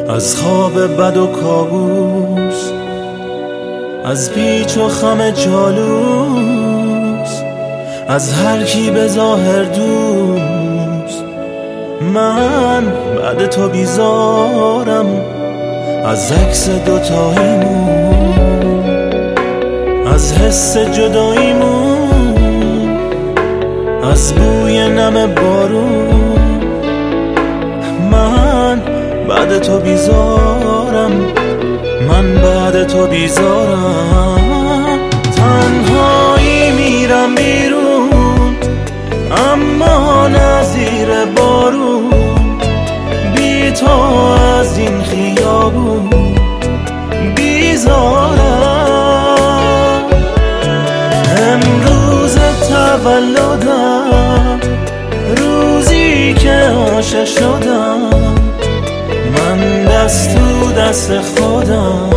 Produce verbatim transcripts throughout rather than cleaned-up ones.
از خواب بد و کابوس، از پیچ و خم جالوس، از هر کی به ظاهر دوست. من بعد تو بیزارم از عکس دوتاییمون، از حس جداییمون، از بوی نم بارون. من بعد تو بیزارم، من بعد تو بیزارم. تنهایی میرم بیرون اما نظیر بارون، بی تو از این خیابون بیزارم. امروز تولدم، روزی که عاشق شدم، من دست تو دست خودم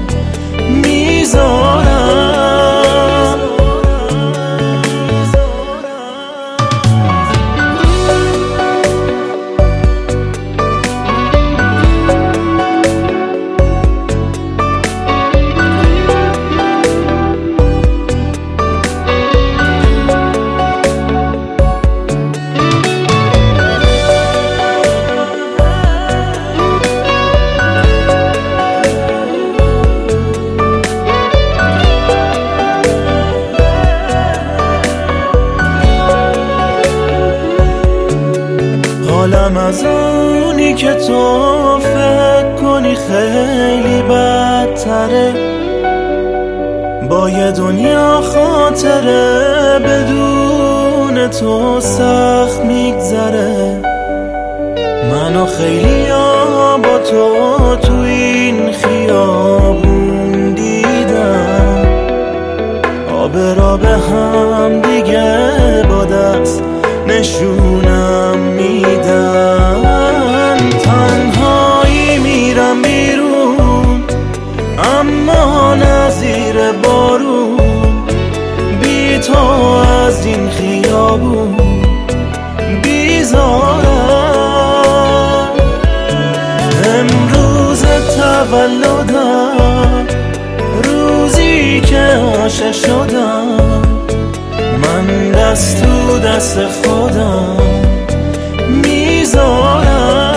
میذارم. حالم از اونی که تو فکر کنی خیلی بدتره، با یه دنیا خاطره بدون تو سخت میگذره. منو خیلی ها با تو تو این خیابون دیدم، آب را به هم دیگه با دست نشونم میدن. تنهایی میرم بیرون اما نظیر بارون، بی تو از این خیابون بیزارم. امروز تولدم، روزی که عاشق شدم، من دست تو دست خودم میذارم.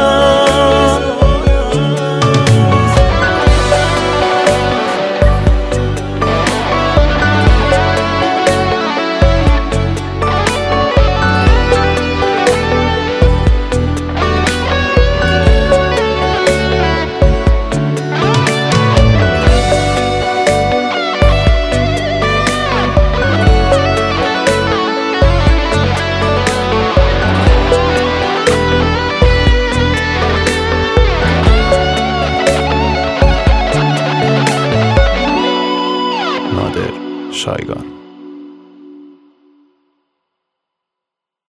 نادر شایگان.